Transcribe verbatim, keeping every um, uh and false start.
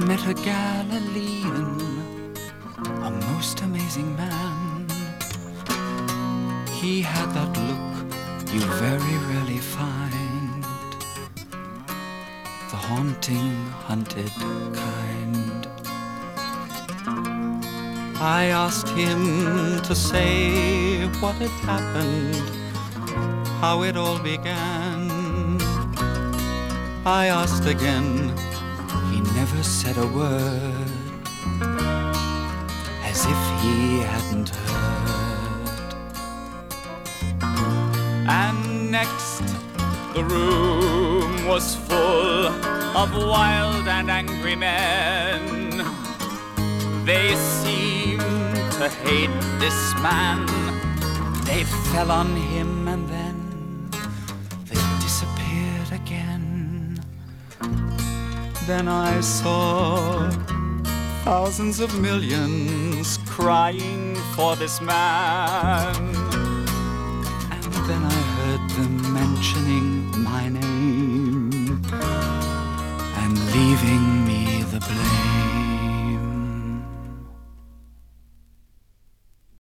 met a Galilean, a most amazing man. He had that look you very rarely find, the haunting, hunted kind. I asked him to say what had happened, how it all began. I asked again, he never said a word, as if he hadn't heard. And next, the room was full of wild and angry men. They seemed to hate this man. They fell on him and then they disappeared again. Then I saw thousands of millions crying for this man. And then I heard them mentioning my name and leaving me the blame.